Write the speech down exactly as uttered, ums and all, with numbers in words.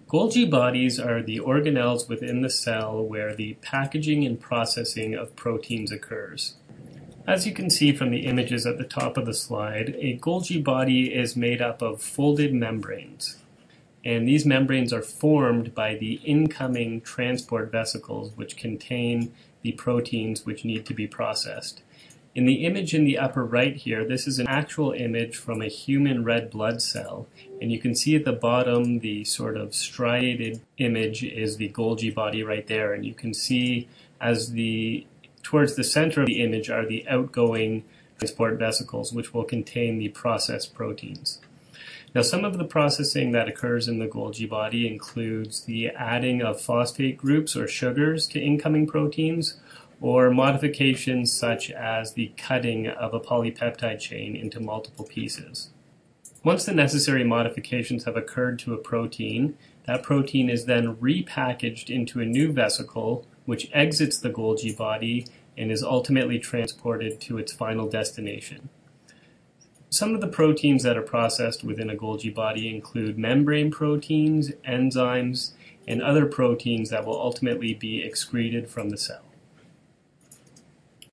Golgi bodies are the organelles within the cell where the packaging and processing of proteins occurs. As you can see from the images at the top of the slide, a Golgi body is made up of folded membranes. And these membranes are formed by the incoming transport vesicles which contain the proteins which need to be processed. In the image in the upper right here, this is an actual image from a human red blood cell. And you can see at the bottom the sort of striated image is the Golgi body right there. And you can see as the towards the center of the image are the outgoing transport vesicles which will contain the processed proteins. Now, some of the processing that occurs in the Golgi body includes the adding of phosphate groups or sugars to incoming proteins, or modifications such as the cutting of a polypeptide chain into multiple pieces. Once the necessary modifications have occurred to a protein, that protein is then repackaged into a new vesicle which exits the Golgi body and is ultimately transported to its final destination. Some of the proteins that are processed within a Golgi body include membrane proteins, enzymes, and other proteins that will ultimately be excreted from the cell.